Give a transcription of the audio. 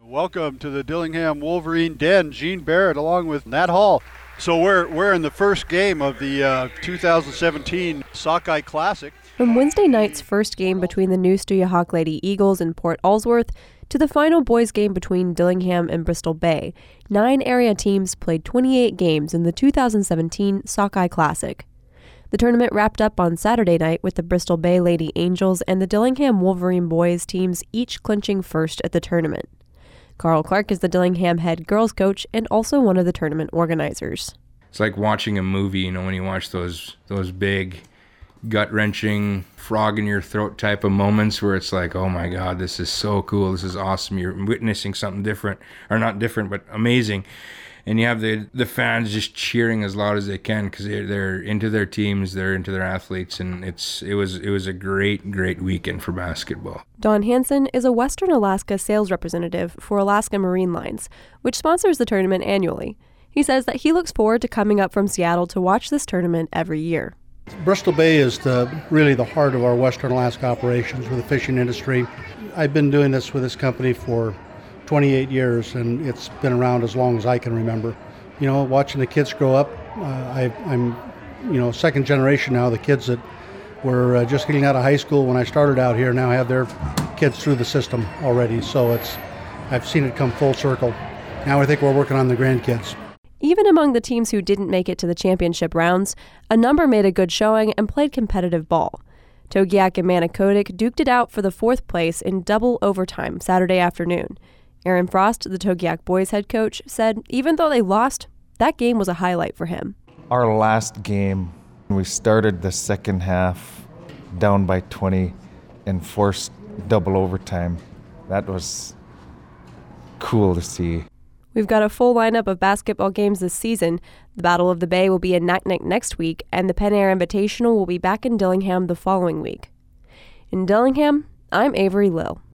Welcome to the Dillingham Wolverine Den. Gene Barrett along with Nat Hall. So we're in the first game of the 2017 Sockeye Classic. From Wednesday night's first game between the New Stuyahok Lady Eagles and Port Allsworth to the final boys game between Dillingham and Bristol Bay, 9 area teams played 28 games in the 2017 Sockeye Classic. The tournament wrapped up on Saturday night with the Bristol Bay Lady Angels and the Dillingham Wolverine boys teams each clinching first at the tournament. Carl Clark is the Dillingham head girls coach and also one of the tournament organizers. It's like watching a movie, when you watch those big, gut-wrenching, frog-in-your-throat type of moments where it's like, oh my God, this is so cool, this is awesome. You're witnessing something different, or not different, but amazing. And you have the fans just cheering as loud as they can because they're into their teams, they're into their athletes, and it was a great weekend for basketball. Don Hansen is a Western Alaska sales representative for Alaska Marine Lines, which sponsors the tournament annually. He says that he looks forward to coming up from Seattle to watch this tournament every year. Bristol Bay is really the heart of our Western Alaska operations with the fishing industry. I've been doing this with this company for 28 years, and it's been around as long as I can remember. Watching the kids grow up, I'm second generation now. The kids that were just getting out of high school when I started out here now have their kids through the system already. So I've seen it come full circle. Now I think we're working on the grandkids. Even among the teams who didn't make it to the championship rounds, a number made a good showing and played competitive ball. Togiak and Manicodic duked it out for the 4th place in double overtime Saturday afternoon. Aaron Frost, the Togiak boys head coach, said even though they lost, that game was a highlight for him. Our last game, we started the second half down by 20 and forced double overtime. That was cool to see. We've got a full lineup of basketball games this season. The Battle of the Bay will be in Naknek next week, and the Pen Air Invitational will be back in Dillingham the following week. In Dillingham, I'm Avery Lill.